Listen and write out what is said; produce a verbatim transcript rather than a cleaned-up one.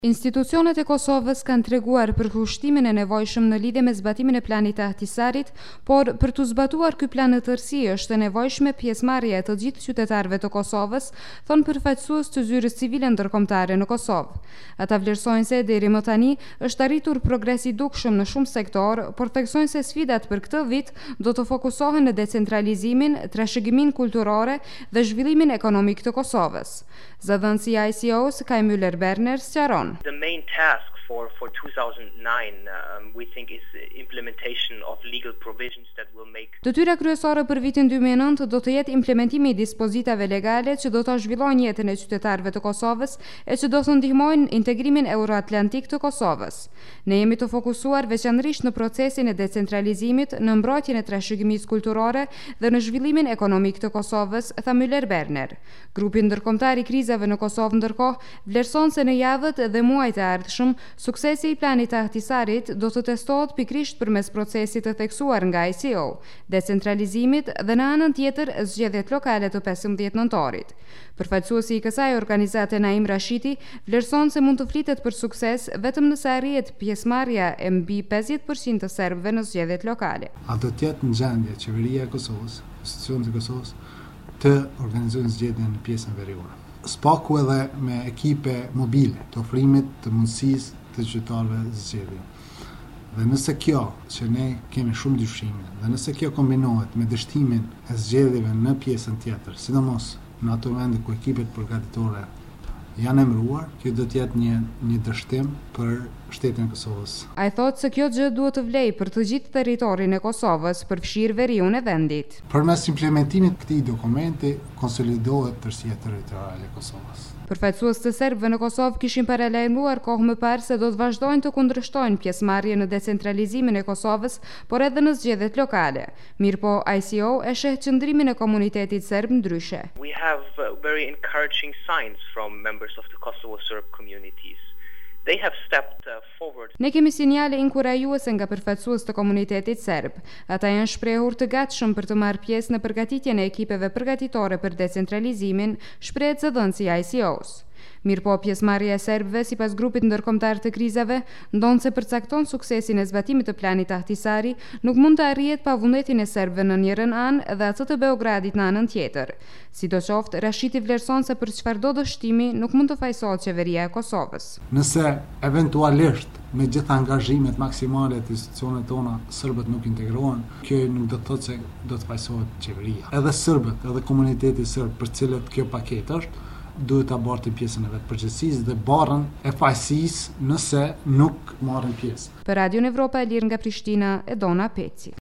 Institucionet e Kosovës kanë treguar për kushtimin e nevojshëm në lidhje me zbatimin e planit të Ahtisarit, por për të zbatuar ky plan në tërësi është e nevojshme pjesëmarrja e të gjithë qytetarëve të Kosovës, thon përfaqësues të Zyrës Civile Ndërkombëtare në Kosovë. Ata vlerësojnë se deri më tani është arritur progres i dukshëm në shumë sektor, por theksojnë se sfidat për këtë vit do të fokusohen në decentralizimin, trashëgiminë kulturore dhe zhvillimin ekonomik të Kosovës. Zëdhënësi i I C O-s Kaj Müller Berner sqaron. The main task for, for two thousand nine um, we think is implementation of legal provisions that will make Detyra kryesore për vitin dy mijë e nëntë do të jetë implementimi i dispozitave legale që do të zhvillojnë jetën e qytetarëve të Kosovës e që do të ndihmojnë integrimin euroatlantik të Kosovës. Ne jemi të fokusuar veçanërisht në procesin e decentralizimit, në mbrojtjen e trashëgimisë kulturore dhe në zhvillimin ekonomik të Kosovës, tha Müller Berner. Grupi ndërkombëtar i krizave në Kosovë ndërkohë vlerëson se në javët dhe muajt e ardhshëm suksesi i planit të Ahtisarit do të testohet pikrisht përmes procesit të theksuar nga I C O, decentralizimit dhe në anën tjetër zgjedhjet lokale të pesëmbëdhjetë nëntorit. Përfaqësuesi i kësaj organizate Naim Rashiti vlerëson se mund të flitet për sukses vetëm nëse arrihet pjesëmarrja e mbi pesëdhjetë përqind të serbëve në zgjedhjet lokale. A do të jetë në gjendje qeveria e Kosovës, institucionet e Kosovës të organizojnë zgjedhjen në pjesën veriore. Spaku edhe me ekipe mobile të ofrimit të mundësisë të qytetarëve zgjedhje. Dhe nëse kjo, që ne kemi shumë dyshime, dhe nëse kjo kombinohet me dështimin e zgjedhjeve në pjesën tjetër, sidomos në ato vende ku ekipet përgatitore janë emëruar, kjo do të jetë një një dështim për shtetin e Kosovës. Ai thotë se kjo gjë duhet të vlejë për të gjithë territorin e Kosovës, përfshirë veriun e vendit. Përmes implementimit të këtij dokumenti konsolidohet tërësia territoriale e Kosovës. Përfaqësues të serbëve në Kosovë kishin paralajmëruar kohë më parë se do të vazhdojnë të kundërshtojnë pjesëmarrjen në decentralizimin e Kosovës, por edhe në zgjedhjet lokale. Mirëpo I C O e sheh qëndrimin e komunitetit serb ndryshe. We have uh, very encouraging signs from members of the Kosovo Serb communities. They have stepped uh, forward. Ne kemi sinjale inkurajuese nga përfaqësues të komunitetit serb. Ata janë shprehur të gatshëm për të marrë pjesë në përgatitjen e ekipeve përgatitore për decentralizimin, shpreh zëdhënësi i I C O-s. Mirëpo pjesëmarrja e serbëve sipas grupit ndërkombëtar të krizave ndonë se përcakton suksesin e zbatimit të planit Ahtisari, nuk mund të arrihet pa vullnetin e serbëve në njërin anë dhe atë të Beogradit në anën tjetër. Sidoqoftë, Rashiti vlerëson se për çfarëdo dështimi nuk mund të fajsohet qeveria e Kosovës. Nëse eventualisht me gjitha angazhimet maksimale të institucioneve tona serbët nuk integrohen, kjo nuk do të thotë se do të fajsohet qeveria. Edhe serbët, edhe komuniteti serb për cilët kjo paketë është, duhet ta bartin pjesën e vetë përgjegjësisë dhe barrën e fajësisë nëse nuk marrin pjesë. Për Radion Evropa e Lirë nga Prishtina, Edona Peci.